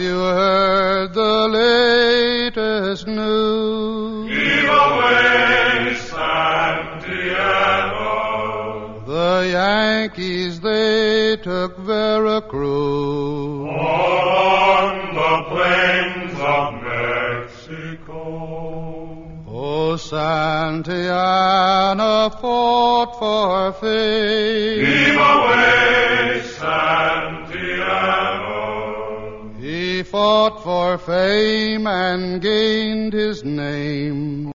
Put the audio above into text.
you heard the latest news? Give away Santiago. The Yankees, they took Veracruz. All on the plains of Mexico. Oh, Santillana fought for fame. Give away Santiago. He fought for fame and gained his name.